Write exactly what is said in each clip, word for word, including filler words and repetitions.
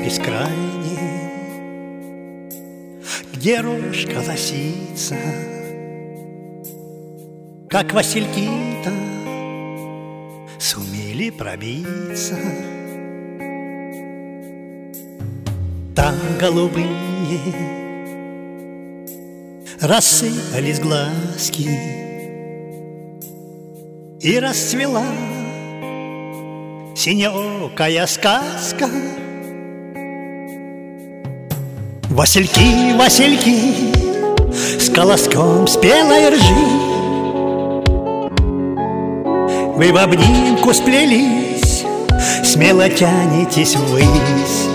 бескрайнем, где рожь колосится, как васильки-то сумели пробиться. Там голубые рассыпались глазки, и расцвела синеокая сказка. Васильки, васильки с колоском спелой ржи, вы в обнимку сплелись, смело тянетесь ввысь.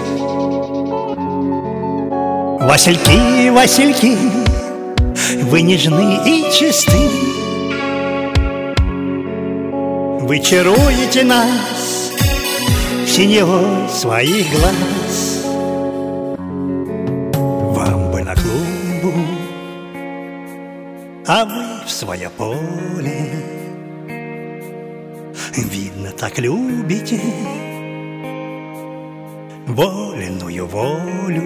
Васильки, васильки, вы нежны и чисты, вы чаруете нас синевой своих глаз. Вам бы на клумбу, а вы в свое поле, видно, так любите вольную волю.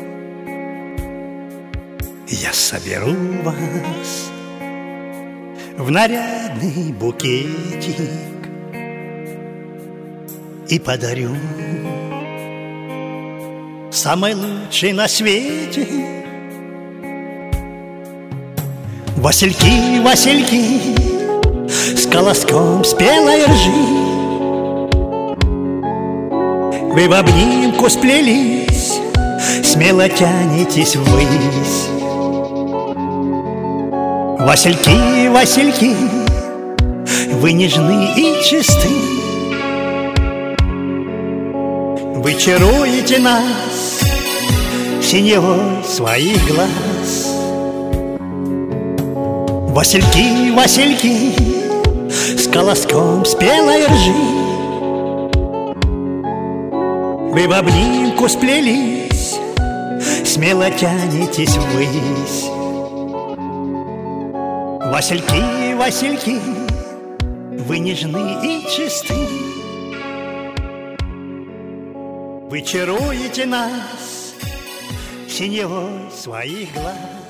Я соберу вас в нарядный букетик и подарю самый лучший на свете. Васильки, васильки с колоском спелой ржи, вы в обнимку сплелись, смело тянетесь ввысь. Васильки, васильки, вы нежны и чисты, вы чаруете нас синевой своих глаз. Васильки, васильки с колоском спелой ржи, вы в обнимку сплелись, смело тянетесь ввысь. Васильки, васильки, вы нежны и чисты, вы чаруете нас синевой своих глаз.